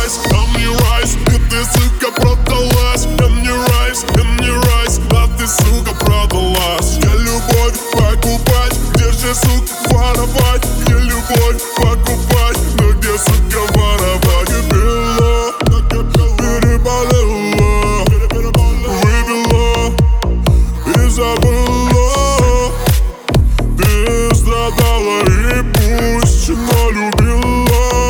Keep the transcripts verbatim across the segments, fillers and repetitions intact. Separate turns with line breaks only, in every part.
райс, а мне райс, и ты, сука, продалась. А мне райс, а мне райс, а ты, сука, продалась. Где любовь покупать, где же, сука, воровать? Где любовь покупать, но где, сука, воровать? Пила, переболела, выпила и забыла. Ты страдала и пусть налюбила,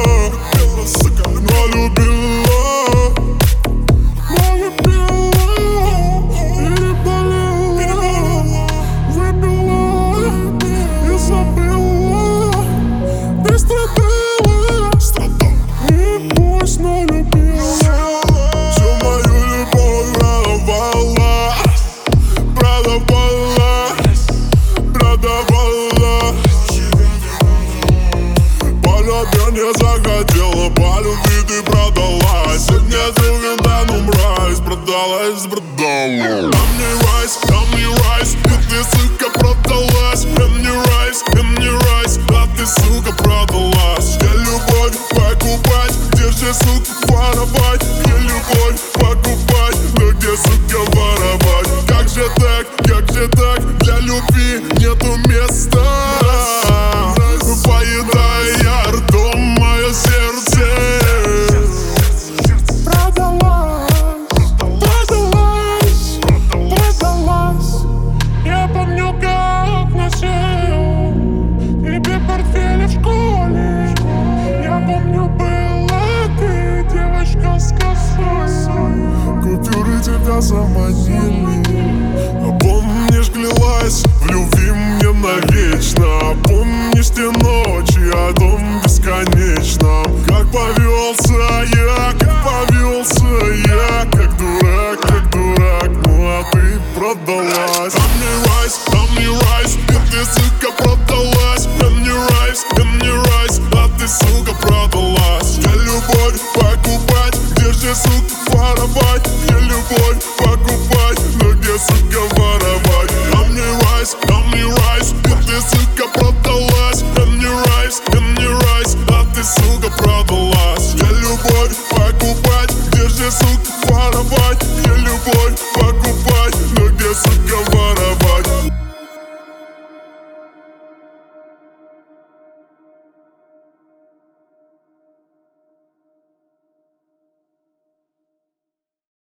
налюбила, налюбила, переболела, выпила и забыла. Ты страдала, и пусть налюбила. Всю мою любовь продавала, продавала, продавала. По любви не захотела, по любви ты продалась. И мне ты да ну мразь, продалась, продала. А мне райс, а мне райс, и ты, сука, продалась. А мне райс, а мне райс, а ты, сука, продалась. Где любовь покупать, где же, сука, воровать? Где любовь покупать, но где, сука, воровать? Как же так, как же так, для любви нету места. Поедая ртом мое сердце. Продалась, продалась, продалась. Я помню, как носил тебе портфель в школе. Я помню, была ты девочка с косой. Купюры тебя заманили.